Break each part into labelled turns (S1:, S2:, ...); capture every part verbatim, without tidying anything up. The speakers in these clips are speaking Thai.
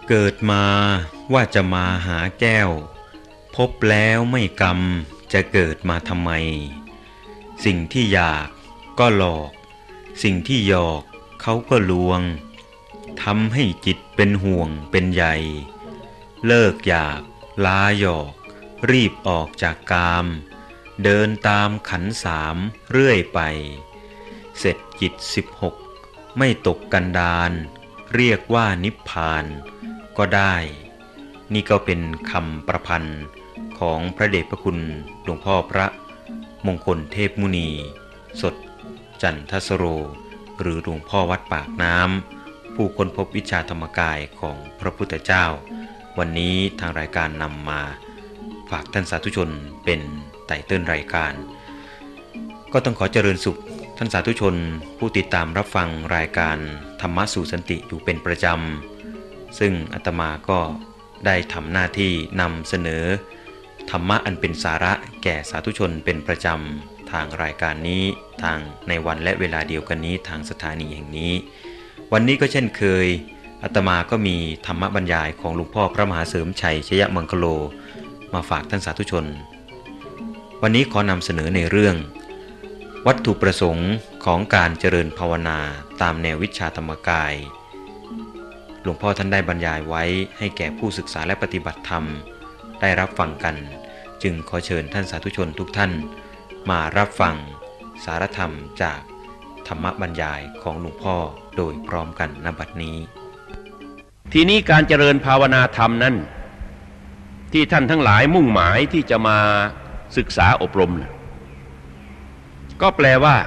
S1: เกิดมาว่าจะมาหาแก้วพบแล้วไม่กรรมจะเกิดมาทำไมสิ่งที่อยากก็หลอกสิ่งที่หยอกเขาก็ลวงทำให้จิตเป็นห่วงเป็นใยเลิกอยากลาหยอกรีบออกจากกามเดินตามขันธ์สามเรื่อยไปเสร็จจิตสิบหกไม่ตกกันดารเรียกว่านิพพานก็ได้นี่ก็เป็นคำประพันธ์ของพระเดชพระคุณหลวงพ่อพระมงคลเทพมุนีสดจันทสโรหรือหลวงพ่อวัดปากน้ำผู้ค้นพบวิชาธรรมกายของพระพุทธเจ้าวันนี้ทางรายการนำมาฝากท่านสาธุชนเป็นไตเติ้ลรายการก็ต้องขอเจริญสุขท่านสาธุชนผู้ติดตามรับฟังรายการธรรมะสู่สันติอยู่เป็นประจำซึ่งอาตมาก็ได้ทำหน้าที่นำเสนอธรรมะอันเป็นสาระแก่สาธุชนเป็นประจำทางรายการนี้ทางในวันและเวลาเดียวกันนี้ทางสถานีแห่งนี้วันนี้ก็เช่นเคยอาตมาก็มีธรรมบรรยายของหลวงพ่อพระมหาเสริมชัยชยมังคโลมาฝากท่านสาธุชนวันนี้ขอนำเสนอในเรื่องวัตถุประสงค์ของการเจริญภาวนาตามแนววิชาธรรมกายหลวงพ่อท่านได้บรรยายไว้ให้แก่ผู้ศึกษาและปฏิบัติธรรมได้รับฟังกันจึงขอเชิญท่านสาธุชนทุกท่านมารับฟังสารธรรมจากธรรมบรรยายของหลวงพ่อโดยพร้อมกันณบัดนี้
S2: ทีนี้การเจริญภาวนาธรรมนั้นที่ท่านทั้งหลายมุ่งหมายที่จะมาศึกษาอบรมก็แปลว่า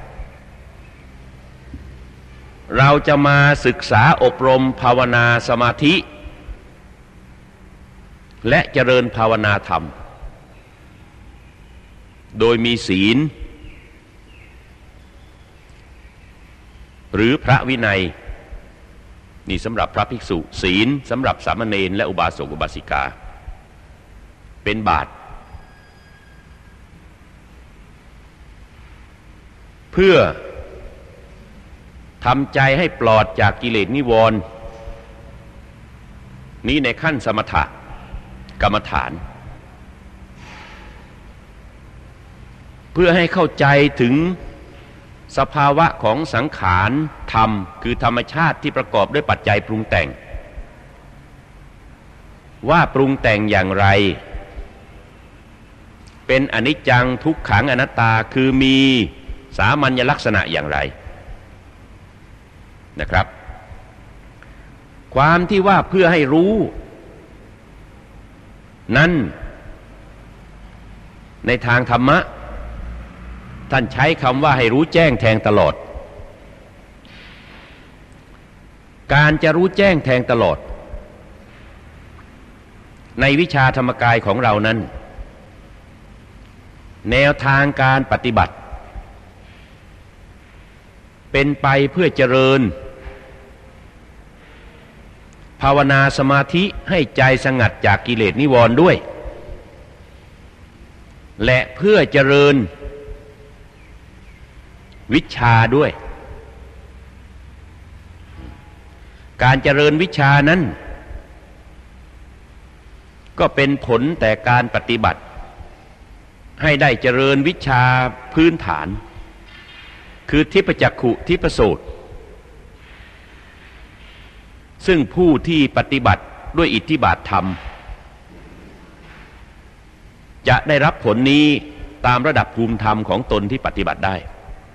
S2: เราจะมาศึกษาอบรมภาวนาสมาธิและเจริญภาวนาธรรมโดยมีศีลหรือพระวินัยนี่สำหรับพระภิกษุศีลสำหรับสามเณรและอุบาสกอุบาสิกาเป็นบาตรเพื่อทำใจให้ปลอดจากกิเลสนิวรณ์นี้ในขั้นสมถะกรรมฐานเพื่อให้เข้าใจถึงสภาวะของสังขารธรรมคือธรรมชาติที่ประกอบด้วยปัจจัยปรุงแต่งว่าปรุงแต่งอย่างไรเป็นอนิจจังทุกขังอนัตตาคือมีสามัญลักษณะอย่างไรนะครับความที่ว่าเพื่อให้รู้นั้นในทางธรรมะท่านใช้คำว่าให้รู้แจ้งแทงตลอดการจะรู้แจ้งแทงตลอดในวิชาธรรมกายของเรานั้นแนวทางการปฏิบัติเป็นไปเพื่อเจริญภาวนาสมาธิให้ใจสงัดจากกิเลสนิวรณ์ด้วยและเพื่อเจริญวิชาด้วยการเจริญวิชานั้นก็เป็นผลแต่การปฏิบัติให้ได้เจริญวิชาพื้นฐานคือทิพจักขุทิพโสตซึ่งผู้ที่ปฏิบัติด้วยอิทธิบาทธรรมจะได้รับผลนี้ตามระดับภูมิธรรมของตนที่ปฏิบัติได้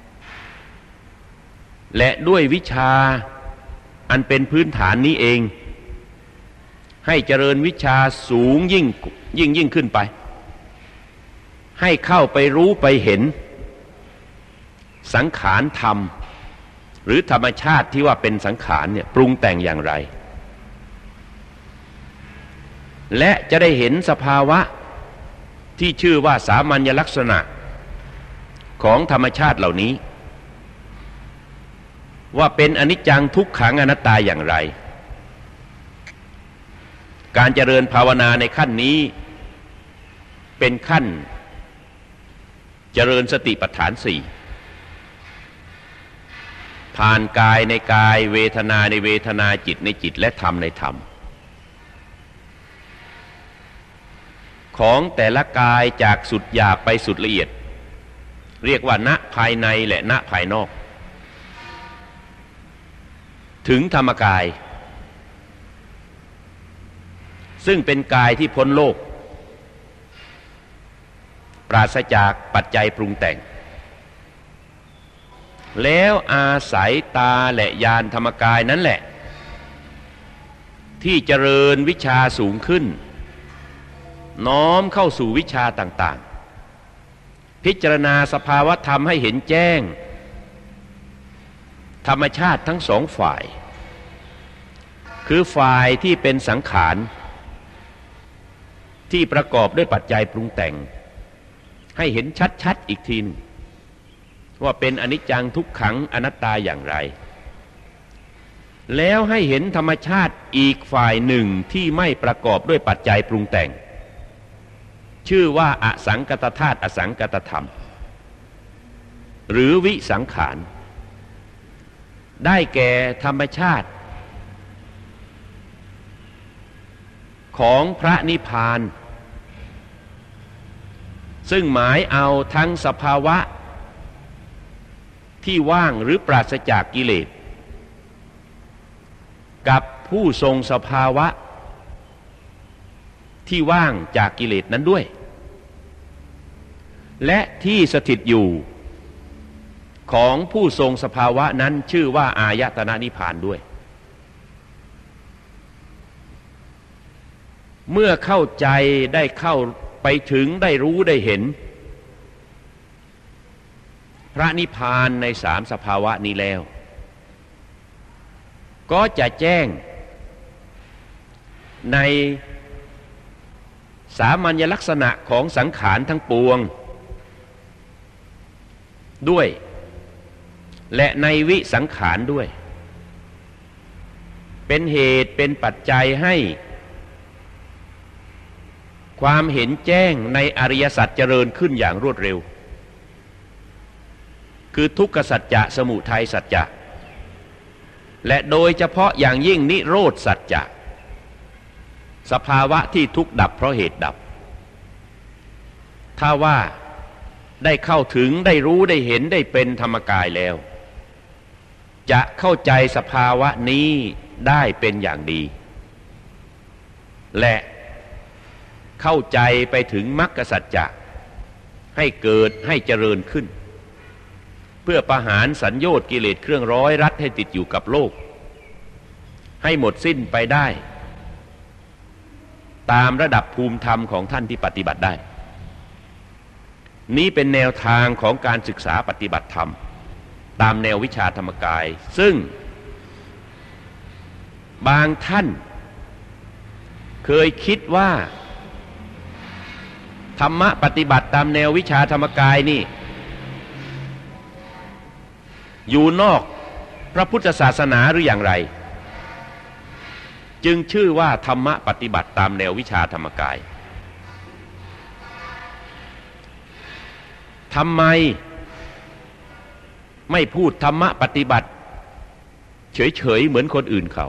S2: และด้วยวิชาอันเป็นพื้นฐานนี้เองให้เจริญวิชาสูงยิ่งยิ่งยิ่งขึ้นไปให้เข้าไปรู้ไปเห็นสังขารธรรมหรือธรรมชาติที่ว่าเป็นสังขารเนี่ยปรุงแต่งอย่างไรและจะได้เห็นสภาวะที่ชื่อว่าสามัญลักษณะของธรรมชาติเหล่านี้ว่าเป็นอนิจจังทุกขังอนัตตาอย่างไรการเจริญภาวนาในขั้นนี้เป็นขั้นเจริญสติปัฏฐานสี่ผ่านกายในกายเวทนาในเวทนาจิตในจิตและธรรมในธรรมของแต่ละกายจากสุดหยาบไปสุดละเอียดเรียกว่าณภายในและณภายนอกถึงธรรมกายซึ่งเป็นกายที่พ้นโลกปราศจากปัจจัยปรุงแต่งแล้วอาศัยตาและญาณธรรมกายนั่นแหละที่เจริญวิชาสูงขึ้นน้อมเข้าสู่วิชาต่างๆพิจารณาสภาวธรรมให้เห็นแจ้งธรรมชาติทั้งสองฝ่ายคือฝ่ายที่เป็นสังขารที่ประกอบด้วยปัจจัยปรุงแต่งให้เห็นชัดๆอีกทีนึงว่าเป็นอนิจจังทุกขังอนัตตาอย่างไรแล้วให้เห็นธรรมชาติอีกฝ่ายหนึ่งที่ไม่ประกอบด้วยปัจจัยปรุงแต่งชื่อว่าอสังกตธาตุอสังกตธรรมหรือวิสังขารได้แก่ธรรมชาติของพระนิพพานซึ่งหมายเอาทั้งสภาวะที่ว่างหรือปราศจากกิเลสกับผู้ทรงสภาวะที่ว่างจากกิเลสนั้นด้วยและที่สถิตอยู่ของผู้ทรงสภาวะนั้นชื่อว่าอายตนะนิพพานด้วยเมื่อเข้าใจได้เข้าไปถึงได้รู้ได้เห็นพระนิพพานในสามสภาวะนี้แล้วก็จะแจ้งในสามัญลักษณะของสังขารทั้งปวงด้วยและในวิสังขารด้วยเป็นเหตุเป็นปัจจัยให้ความเห็นแจ้งในอริยสัจเจริญขึ้นอย่างรวดเร็วคือทุกขสัจจะสมุทัยสัจจะและโดยเฉพาะอย่างยิ่งนิโรธสัจจะสภาวะที่ทุกข์ดับเพราะเหตุดับถ้าว่าได้เข้าถึงได้รู้ได้เห็นได้เป็นธรรมกายแล้วจะเข้าใจสภาวะนี้ได้เป็นอย่างดีและเข้าใจไปถึงมรรคสัจจะให้เกิดให้เจริญขึ้นเพื่อประหารสัญโยชน์กิเลสเครื่องร้อยรัดให้ติดอยู่กับโลกให้หมดสิ้นไปได้ตามระดับภูมิธรรมของท่านที่ปฏิบัติได้นี้เป็นแนวทางของการศึกษาปฏิบัติธรรมตามแนววิชาธรรมกายซึ่งบางท่านเคยคิดว่าธรรมะปฏิบัติตามแนววิชาธรรมกายนี่อยู่นอกพระพุทธศาสนาหรืออย่างไรจึงชื่อว่าธรรมะปฏิบัติตามแนววิชาธรรมกายทำไมไม่พูดธรรมะปฏิบัติเฉยๆเหมือนคนอื่นเขา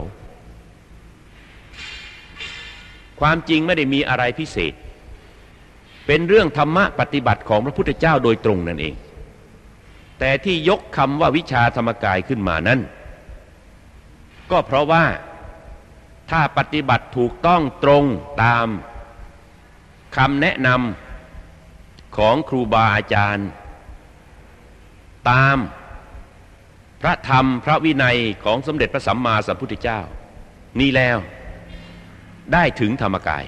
S2: ความจริงไม่ได้มีอะไรพิเศษเป็นเรื่องธรรมะปฏิบัติของพระพุทธเจ้าโดยตรงนั่นเองแต่ที่ยกคำว่าวิชาธรรมกายขึ้นมานั้นก็เพราะว่าถ้าปฏิบัติถูกต้องตรงตามคำแนะนำของครูบาอาจารย์ตามพระธรรมพระวินัยของสมเด็จพระสัมมาสัมพุทธเจ้านี่แล้วได้ถึงธรรมกาย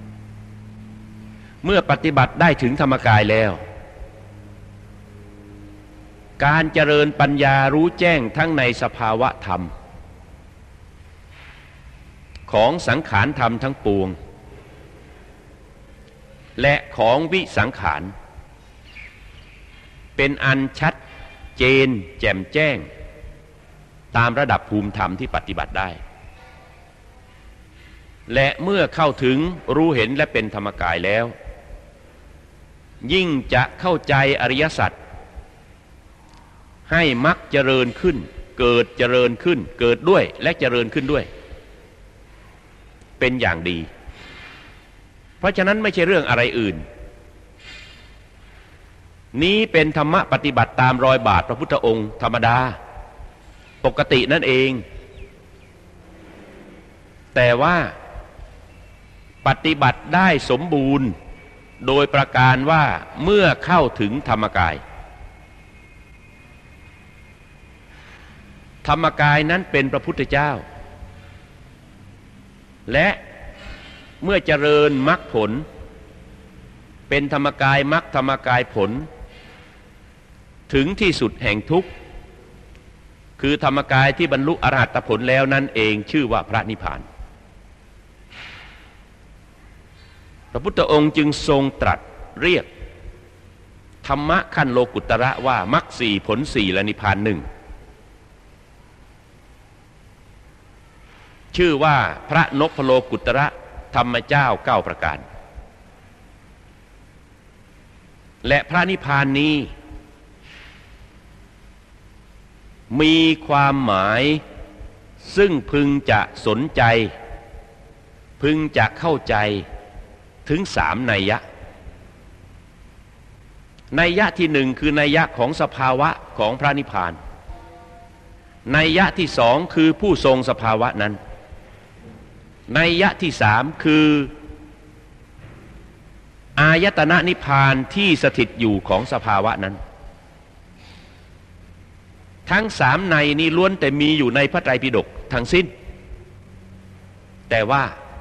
S2: เมื่อปฏิบัติได้ถึงธรรมกายแล้วการเจริญปัญญารู้แจ้งทั้งในสภาวะธรรมของสังขารธรรมทั้งปวงและของวิสังขารเป็นอันชัดเจนแจ่มแจ้งตามระดับภูมิธรรมที่ปฏิบัติได้และเมื่อเข้าถึงรู้เห็นและเป็นธรรมกายแล้วยิ่งจะเข้าใจอริยสัจให้มรรคเจริญขึ้นเกิดเจริญขึ้นเกิดด้วยและเจริญขึ้นด้วยเป็นอย่างดีเพราะฉะนั้นไม่ใช่เรื่องอะไรอื่นนี้เป็นธรรมะปฏิบัติตามรอยบาทพระพุทธองค์ธรรมดาปกตินั่นเองแต่ว่าปฏิบัติได้สมบูรณ์โดยประการว่าเมื่อเข้าถึงธรรมกายธรรมกายนั้นเป็นพระพุทธเจ้าและเมื่อเจริญมรรคผลเป็นธรรมกายมรรคธรรมกายผลถึงที่สุดแห่งทุกข์คือธรรมกายที่บรรลุอรหัตผลแล้วนั่นเองชื่อว่าพระนิพพานพระพุทธองค์จึงทรงตรัสเรียกธรรมะขั้นโลกุตระว่ามรรคสี่ผลสี่และนิพพานหนึ่งชื่อว่าพระนพโลกุตระธรรมเจ้าเก้าประการและพระนิพพานนี้มีความหมายซึ่งพึงจะสนใจพึงจะเข้าใจถึงสามนัยยะนัยยะที่หนึ่งคือนัยยะของสภาวะของพระนิพพานนัยยะที่สองคือผู้ทรงสภาวะนั้นนัยยะที่สามคืออายตนะนิพพานที่สถิตอยู่ของสภาวะนั้นทั้งสามในนี้ล้วนแต่มีอยู่ในพระไตรปิฎกทั้งสิ้นแต่ว่า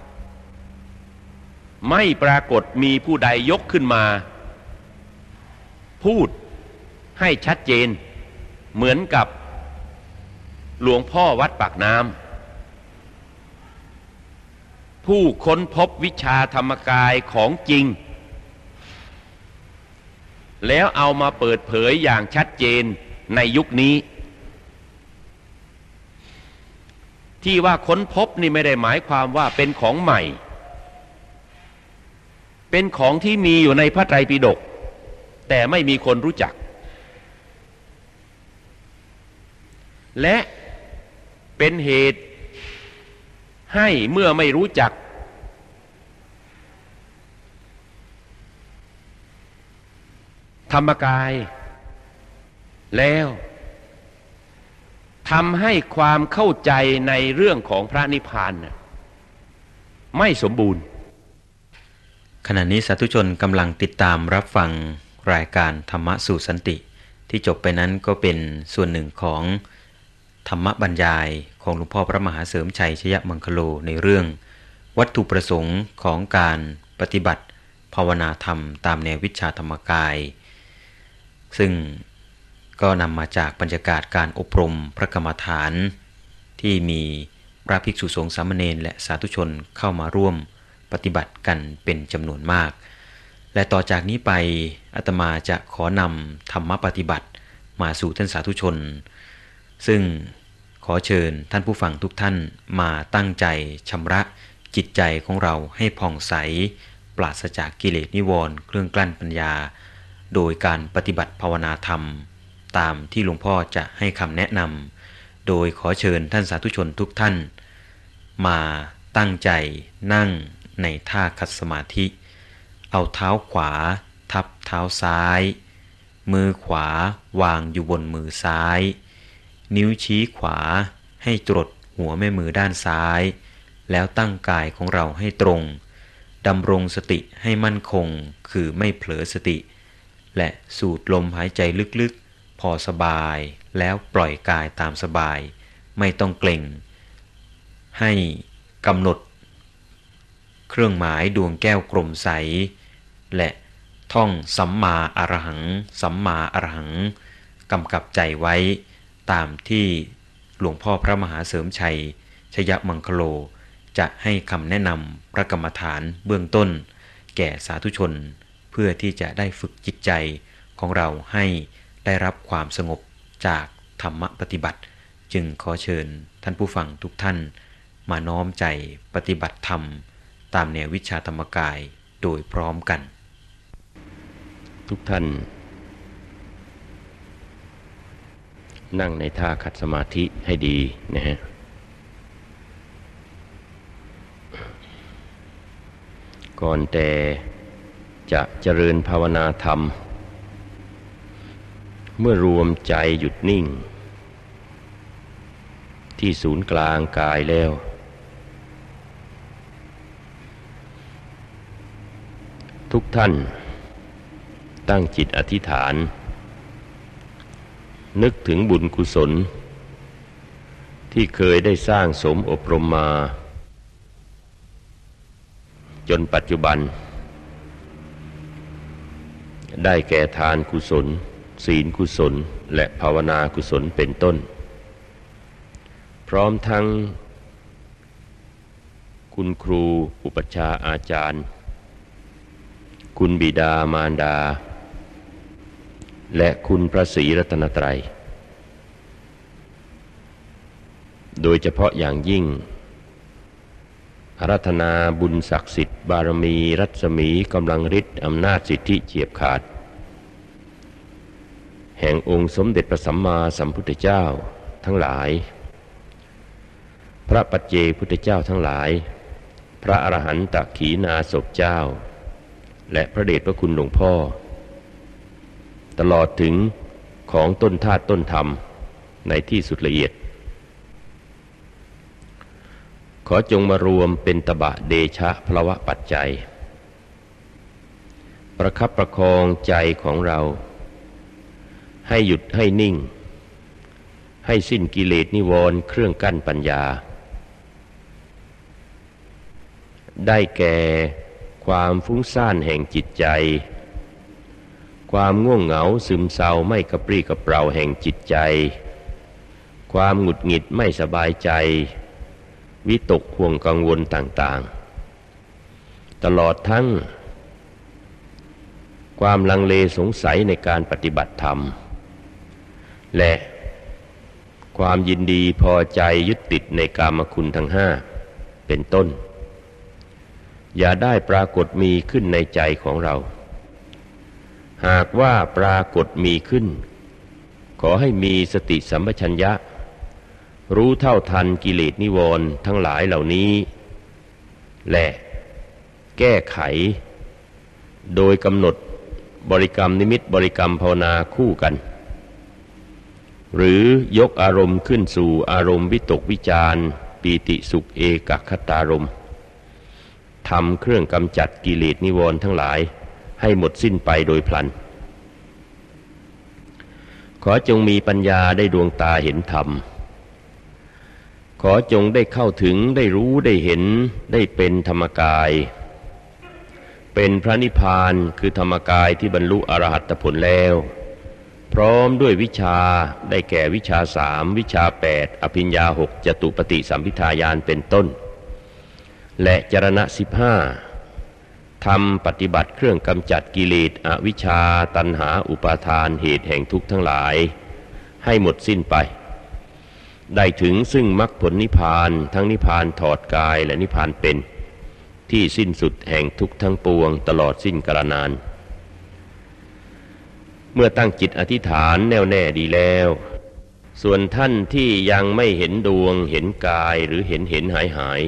S2: ไม่ปรากฏมีผู้ใดยกขึ้นมาพูดให้ชัดเจนเหมือนกับหลวงพ่อวัดปากน้ำผู้ค้นพบวิชาธรรมกายของจริงแล้วเอามาเปิดเผยอย่างชัดเจนในยุคนี้ที่ว่าค้นพบนี่ไม่ได้หมายความว่าเป็นของใหม่เป็นของที่มีอยู่ในพระไตรปิฎกแต่ไม่มีคนรู้จักและเป็นเหตุให้เมื่อไม่รู้จักธรรมกายแล้วทำให้ความเข้าใจในเรื่องของพระนิพพานไม่สมบูรณ์
S1: ขณะนี้สาธุชนกำลังติดตามรับฟังรายการธรรมะสู่สันติที่จบไปนั้นก็เป็นส่วนหนึ่งของธรรมบรรยายของหลวงพ่อพระมหาเสริมชัยชยมังคโลในเรื่องวัตถุประสงค์ของการปฏิบัติภาวนาธรรมตามแนววิชาธรรมกายซึ่งก็นำมาจากบรรยากาศการอบรมพระกรรมฐานที่มีพระภิกษุสงฆ์สามเณรและสาธุชนเข้ามาร่วมปฏิบัติกันเป็นจำนวนมากและต่อจากนี้ไปอาตมาจะขอนำธรรมปฏิบัติมาสู่ท่านสาธุชนซึ่งขอเชิญท่านผู้ฟังทุกท่านมาตั้งใจชำระจิตใจของเราให้ผ่องใสปราศจากกิเลสนิวรณ์เครื่องกลั้นปัญญาโดยการปฏิบัติภาวนาธรรมตามที่หลวงพ่อจะให้คำแนะนำโดยขอเชิญท่านสาธุชนทุกท่านมาตั้งใจนั่งในท่าขัดสมาธิเอาเท้าขวาทับเท้าซ้ายมือขวาวางอยู่บนมือซ้ายนิ้วชี้ขวาให้ตรดหัวแม่มือด้านซ้ายแล้วตั้งกายของเราให้ตรงดำรงสติให้มั่นคงคือไม่เผลอสติและสูดลมหายใจลึกๆพอสบายแล้วปล่อยกายตามสบายไม่ต้องเกร็งให้กำหนดเครื่องหมายดวงแก้วกลมใสและท่องสัมมาอรหังสัมมาอรหังกำกับใจไว้ตามที่หลวงพ่อพระมหาเสริมชัยชยมังคโลจะให้คำแนะนำพระกรรมฐานเบื้องต้นแก่สาธุชนเพื่อที่จะได้ฝึกจิตใจของเราให้ได้รับความสงบจากธรรมปฏิบัติจึงขอเชิญท่านผู้ฟังทุกท่านมาน้อมใจปฏิบัติธรรมตามแนววิชาธรรมกายโดยพร้อมกัน
S2: ทุกท่านนั่งในท่าขัดสมาธิให้ดีนะฮะก่อนแต่จะเจริญภาวนาธรรมเมื่อรวมใจหยุดนิ่งที่ศูนย์กลางกายแล้วทุกท่านตั้งจิตอธิษฐานนึกถึงบุญกุศลที่เคยได้สร้างสมอบรมมาจนปัจจุบันได้แก่ทานกุศลศีลกุศลและภาวนากุศลเป็นต้นพร้อมทั้งคุณครูอุปัชฌาย์อาจารย์คุณบิดามารดาและคุณพระศรีรัตนตรัยโดยเฉพาะอย่างยิ่งอาราธนาบุญศักดิ์สิทธิ์บารมีรัศมีกำลังฤทธิ์อำนาจสิทธิเฉียบขาดแห่งองค์สมเด็จพระสัมมาสัมพุทธเจ้าทั้งหลายพระปัจเจกพุทธเจ้าทั้งหลายพระอรหันตขีณาสพเจ้าและพระเดชพระคุณหลวงพ่อตลอดถึงของต้นธาตุต้นธรรมในที่สุดละเอียดขอจงมารวมเป็นตบะเดชะพลวะปัจจัยประคับประคองใจของเราให้หยุดให้นิ่งให้สิ้นกิเลสนิวรณ์เครื่องกั้นปัญญาได้แก่ความฟุ้งซ่านแห่งจิตใจความง่วงเหงาซึมเศร้าไม่กระปรี้กระเปร่าแห่งจิตใจความหงุดหงิดไม่สบายใจวิตกห่วงกังวลต่างๆตลอดทั้งความลังเลสงสัยในการปฏิบัติธรรมและความยินดีพอใจยึดติดในกามคุณทั้งห้าเป็นต้นอย่าได้ปรากฏมีขึ้นในใจของเราหากว่าปรากฏมีขึ้นขอให้มีสติสัมปชัญญะรู้เท่าทันกิเลสนิวรณ์ทั้งหลายเหล่านี้และแก้ไขโดยกำหนดบริกรรมนิมิตบริกรรมภาวนาคู่กันหรือยกอารมณ์ขึ้นสู่อารมณ์วิตกวิจารปีติสุขเอกคตารมณ์ทำเครื่องกำจัดกิเลสนิวรณ์ทั้งหลายให้หมดสิ้นไปโดยพลันขอจงมีปัญญาได้ดวงตาเห็นธรรมขอจงได้เข้าถึงได้รู้ได้เห็นได้เป็นธรรมกายเป็นพระนิพพานคือธรรมกายที่บรรลุอรหัตผลแล้วพร้อมด้วยวิชาได้แก่วิชาสามวิชาแปดอภิญญาหกจตุปฏิสัมภิทาญาณเป็นต้นและจรณะสิบห้าทำปฏิบัติเครื่องกำจัดกิเลสอวิชชาตัณหาอุปาทานเหตุแห่งทุกข์ทั้งหลายให้หมดสิ้นไปได้ถึงซึ่งมรรคผลนิพพานทั้งนิพพานถอดกายและนิพพานเป็นที่สิ้นสุดแห่งทุกข์ทั้งปวงตลอดสิ้นกาลนานเมื่อตั้งจิตอธิษฐานแน่วแน่ดีแล้วส่วนท่านที่ยังไม่เห็นดวงเห็นกายหรือเห็นเห็นหายหาย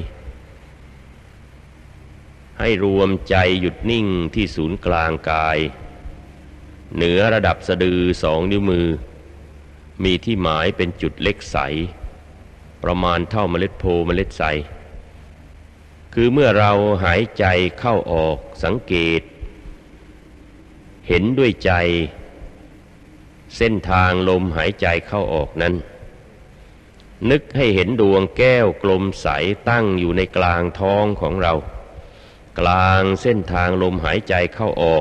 S2: ให้รวมใจหยุดนิ่งที่ศูนย์กลางกายเหนือระดับสะดือสองนิ้วมือมีที่หมายเป็นจุดเล็กใสประมาณเท่าเมล็ดโพเมล็ดใสคือเมื่อเราหายใจเข้าออกสังเกตเห็นด้วยใจเส้นทางลมหายใจเข้าออกนั้นนึกให้เห็นดวงแก้วกลมใสตั้งอยู่ในกลางท้องของเรากลางเส้นทางลมหายใจเข้าออก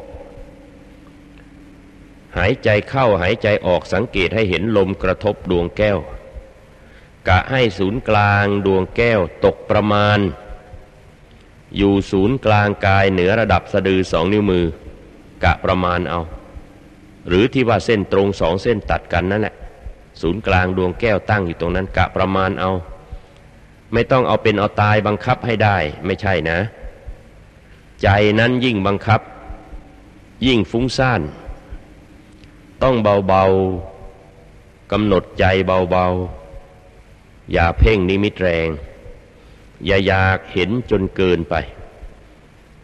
S2: หายใจเข้าหายใจออกสังเกตให้เห็นลมกระทบดวงแก้วกะให้ศูนย์กลางดวงแก้วตกประมาณอยู่ศูนย์กลางกายเหนือระดับสะดือสองนิ้วมือกะประมาณเอาหรือที่ว่าเส้นตรงสองเส้นตัดกันนั่นแหละศูนย์กลางดวงแก้วตั้งอยู่ตรงนั้นกะประมาณเอาไม่ต้องเอาเป็นเอาตายบังคับให้ได้ไม่ใช่นะใจนั้นยิ่งบังคับยิ่งฟุ้งซ่านต้องเบาๆกำหนดใจเบาๆอย่าเพ่งนิมิตแรงอย่าอยากเห็นจนเกินไป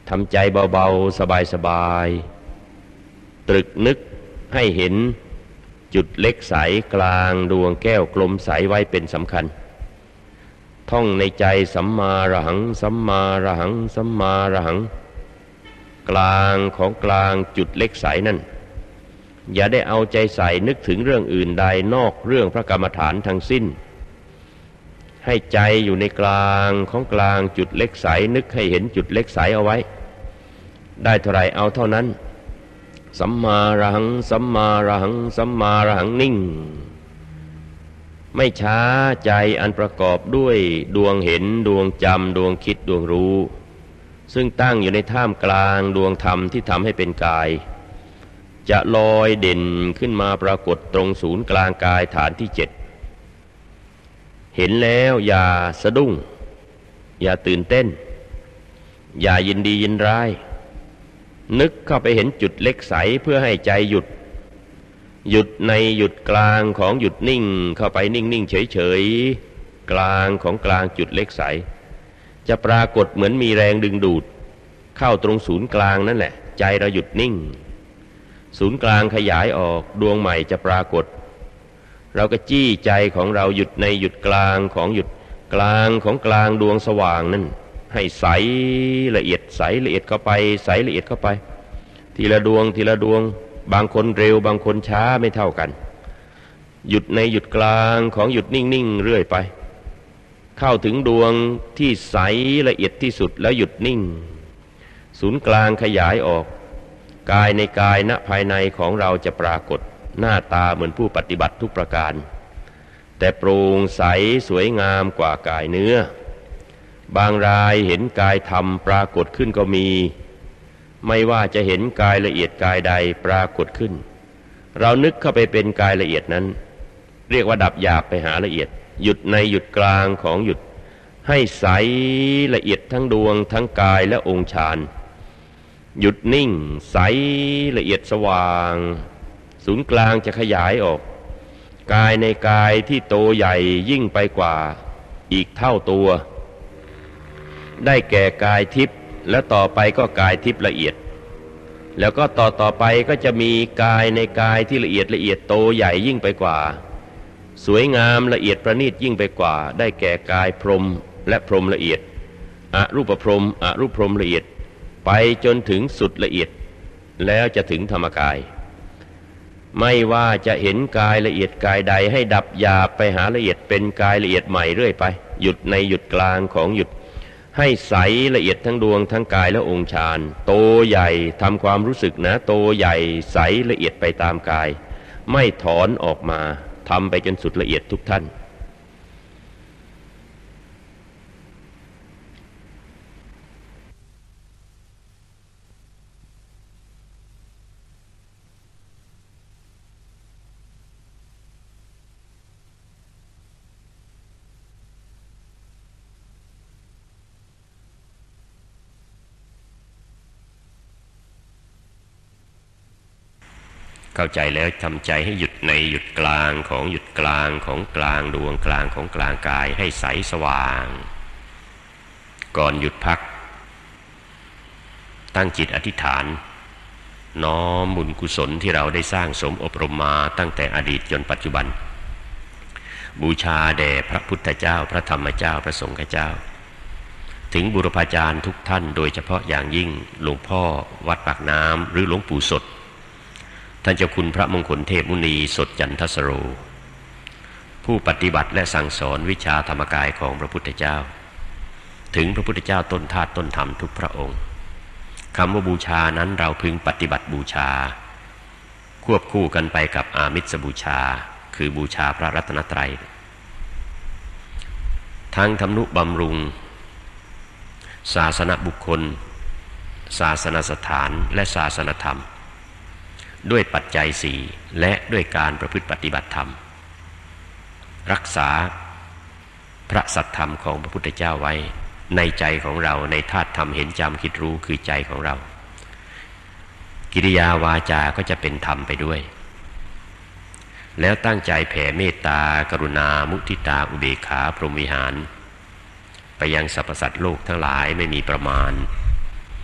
S2: ทำใจเบาๆสบายๆตรึกนึกให้เห็นจุดเล็กใสกลางดวงแก้วกลมใสไว้เป็นสำคัญท่องในใจสัมมาอรหังสัมมาอรหังสัมมาอรหังกลางของกลางจุดเล็กใสนั่นอย่าได้เอาใจใส่นึกถึงเรื่องอื่นใดนอกเรื่องพระกรรมฐานทั้งสิ้นให้ใจอยู่ในกลางของกลางจุดเล็กใสนึกให้เห็นจุดเล็กใสเอาไว้ได้เท่าไรเอาเท่านั้นสัมมาอรหังสัมมาอรหังสัมมาอรหังนิ่งไม่ช้าใจอันประกอบด้วยดวงเห็นดวงจำดวงคิดดวงรู้ซึ่งตั้งอยู่ในท่ามกลางดวงธรรมที่ทำให้เป็นกายจะลอยเด่นขึ้นมาปรากฏตรงศูนย์กลางกายฐานที่เจ็ดเห็นแล้วอย่าสะดุ้งอย่าตื่นเต้นอย่ายินดียินร้ายนึกเข้าไปเห็นจุดเล็กใสเพื่อให้ใจหยุดหยุดในหยุดกลางของหยุดนิ่งเข้าไปนิ่งนิ่งเฉยเฉยกลางของกลางจุดเล็กใสจะปรากฏเหมือนมีแรงดึงดูดเข้าตรงศูนย์กลางนั่นแหละใจเราหยุดนิ่งศูนย์กลางขยายออกดวงใหม่จะปรากฏเราก็จี้ใจของเราหยุดในหยุดกลางของหยุดกลางของกลางดวงสว่างนั่นให้ใสละเอียดใสละเอียดเข้าไปใสละเอียดเข้าไปทีละดวงทีละดวงบางคนเร็วบางคนช้าไม่เท่ากันหยุดในหยุดกลางของหยุดนิ่งๆเรื่อยไปเข้าถึงดวงที่ใสละเอียดที่สุดแล้วหยุดนิ่งศูนย์กลางขยายออกกายในกายณภายในของเราจะปรากฏหน้าตาเหมือนผู้ปฏิบัติทุกประการแต่โปร่งใสสวยงามกว่ากายเนื้อบางรายเห็นกายธรรมปรากฏขึ้นก็มีไม่ว่าจะเห็นกายละเอียดกายใดปรากฏขึ้นเรานึกเข้าไปเป็นกายละเอียดนั้นเรียกว่าดับหยาบไปหาละเอียดหยุดในหยุดกลางของหยุดให้ใสละเอียดทั้งดวงทั้งกายและองค์ฌานหยุดนิ่งใสละเอียดสว่างศูนย์กลางจะขยายออกกายในกายที่โตใหญ่ยิ่งไปกว่าอีกเท่าตัวได้แก่กายทิพย์และต่อไปก็กายทิพย์ละเอียดแล้วก็ต่อต่อไปก็จะมีกายในกายที่ละเอียดละเอียดโตใหญ่ยิ่งไปกว่าสวยงามละเอียดประณีตยิ่งไปกว่าได้แก่กายพรหมและพรหมละเอียดอรูปพรหมอรูปพรหมละเอียดไปจนถึงสุดละเอียดแล้วจะถึงธรรมกายไม่ว่าจะเห็นกายละเอียดกายใดให้ดับหยาบไปหาละเอียดเป็นกายละเอียดใหม่เรื่อยไปหยุดในหยุดกลางของหยุดให้ใสละเอียดทั้งดวงทั้งกายและองค์ฌานโตใหญ่ทำความรู้สึกนะโตใหญ่ใสละเอียดไปตามกายไม่ถอนออกมาทำไปจนสุดละเอียดทุกท่านเข้าใจแล้วทำใจให้หยุดในหยุดกลางของหยุดกลางของกลางดวงกลางของกลางกายให้ใสสว่างก่อนหยุดพักตั้งจิตอธิษฐานน้อมบุญกุศลที่เราได้สร้างสมอบรมมาตั้งแต่อดีตจนปัจจุบันบูชาแด่พระพุทธเจ้าพระธรรมเจ้าพระสงฆ์เจ้าถึงบุรพาจารย์ทุกท่านโดยเฉพาะอย่างยิ่งหลวงพ่อวัดปากน้ำหรือหลวงปู่สดท่านเจ้าคุณพระมงคลเทพมุนีสดจันทสโรผู้ปฏิบัติและสั่งสอนวิชาธรรมกายของพระพุทธเจ้าถึงพระพุทธเจ้าต้นธาตุต้นธรรมทุกพระองค์คำว่าบูชานั้นเราพึงปฏิบัติบูชาควบคู่กันไปกับอามิสบูชาคือบูชาพระรัตนตรัยทั้งทำนุบำรุงศาสนบุคคลศาสนสถานและศาสนธรรมด้วยปัจจัยสี่และด้วยการประพฤติปฏิบัติธรรมรักษาพระสัทธรรมของพระพุทธเจ้าไว้ในใจของเราในธาตุธรรมเห็นจำคิดรู้คือใจของเรากิริยาวาจาก็จะเป็นธรรมไปด้วยแล้วตั้งใจแผ่เมตตากรุณามุทิตาอุเบกขาพรหมวิหารไปยังสรรพสัตว์โลกทั้งหลายไม่มีประมาณ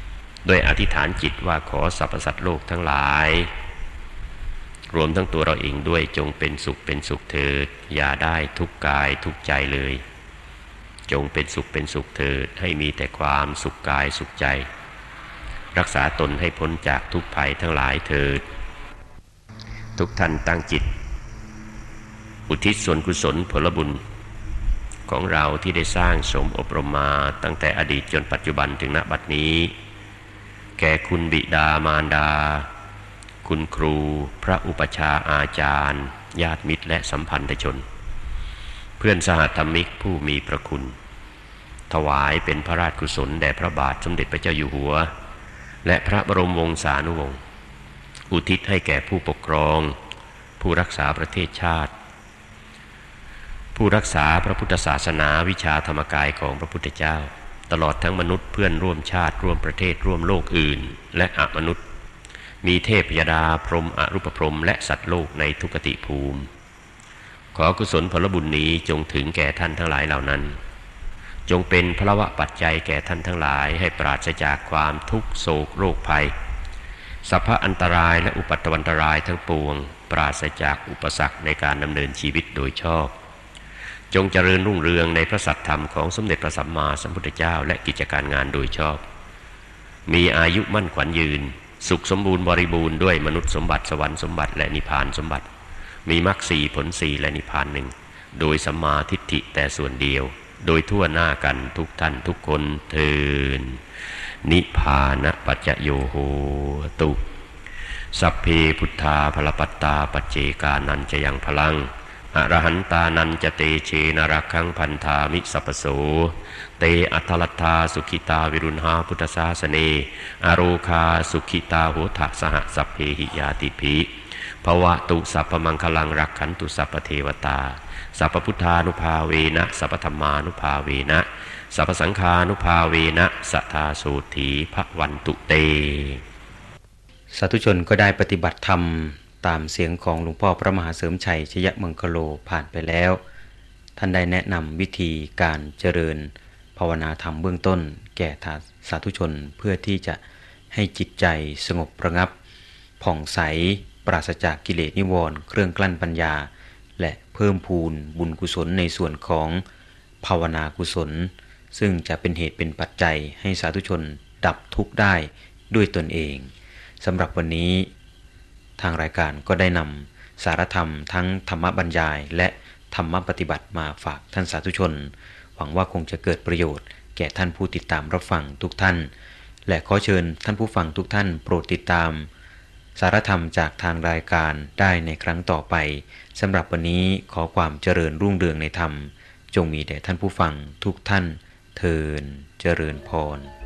S2: โดยอธิษฐานจิตว่าขอสรรพสัตว์โลกทั้งหลายรวมทั้งตัวเราเองด้วยจงเป็นสุขเป็นสุขเถิดอย่าได้ทุกข์กายทุกข์ใจเลยจงเป็นสุขเป็นสุขเถิดให้มีแต่ความสุขกายสุขใจรักษาตนให้พ้นจากทุกภัยทั้งหลายเถิดทุกท่านตั้งจิตอุทิศส่วนกุศลผลบุญของเราที่ได้สร้างสมอบรมมาตั้งแต่อดีตจนปัจจุบันถึงณบัดนี้แก่คุณบิดามารดาคุณครูพระอุปชาอาจารย์ญาติมิตรและสัมพันธชนเพื่อนสหธรรมิกผู้มีพระคุณถวายเป็นพระราชกุศลแด่พระบาทสมเด็จพระเจ้าอยู่หัวและพระบรมวงศานุวงศ์อุทิศให้แก่ผู้ปกครองผู้รักษาประเทศชาติผู้รักษาพระพุทธศาสนาวิชาธรรมกายของพระพุทธเจ้าตลอดทั้งมนุษย์เพื่อนร่วมชาติร่วมประเทศร่วมโลกอื่นและอมนุษย์มีเทพยดาพรหมอรูปพรหมและสัตว์โลกในทุกขติภูมิขอกุศลผลบุญนี้จงถึงแก่ท่านทั้งหลายเหล่านั้นจงเป็นพลวะปัจจัยแก่ท่านทั้งหลายให้ปราศจากความทุกข์โศกโรคภัยสัพพะอันตรายและอุปัตตวันตรายทั้งปวงปราศจากอุปสรรคในการดำเนินชีวิตโดยชอบจงเจริญรุ่งเรืองในพระสัทธรรมของสมเด็จพระสัมมาสัมพุทธเจ้าและกิจการงานโดยชอบมีอายุมั่นขวัญยืนสุขสมบูรณ์บริบูรณ์ด้วยมนุษย์สมบัติสวรรค์สมบัติและนิพพานสมบัติมีมรรคสี่ผลสี่และนิพพานหนึ่งโดยสัมมาทิฏฐิแต่ส่วนเดียวโดยทั่วหน้ากันทุกท่านทุกคนเทินนิพพานะปัจจโยโหตุสัพเพพุทธาภลปัตตาปัจเจกานันจะยังพลังอรหันตานันจะเตเชนรักขังพันธามิสัพโสเตอัทลัทธาสุขิตาวิรุณหาพุทธศาสเนอโรคาสุขิตาโหทะสหสัพเพหิยาติภิภวะตุสัพพมังคลังรักขันตุสัพพเทวตาสัพพพุทธานุภาเวนะสัพพธรรมานุภาเวนะสัพพสังฆานุภาเวนะสัทธาสูถีภวันตุเต
S1: สาธุชนก็ได้ปฏิบัติธรรมตามเสียงของหลวงพ่อพระมหาเสริมชัยชยมังคโลผ่านไปแล้วท่านได้แนะนำวิธีการเจริญภาวนาธรรมเบื้องต้นแก่สาธุชนเพื่อที่จะให้จิตใจสงบระงับผ่องใสปราศจากกิเลสนิวรณ์เครื่องกลั้นปัญญาและเพิ่มพูนบุญกุศลในส่วนของภาวนากุศลซึ่งจะเป็นเหตุเป็นปัจจัยให้สาธุชนดับทุกข์ได้ด้วยตนเองสำหรับวันนี้ทางรายการก็ได้นำสารธรรมทั้งธรรมบรรยายและธรรมปฏิบัติมาฝากท่านสาธุชนหวังว่าคงจะเกิดประโยชน์แก่ท่านผู้ติดตามรับฟังทุกท่านและขอเชิญท่านผู้ฟังทุกท่านโปรดติดตามสารธรรมจากทางรายการได้ในครั้งต่อไปสำหรับวันนี้ขอความเจริญรุ่งเรืองในธรรมจงมีแด่ท่านผู้ฟังทุกท่านเทอญเจริญพร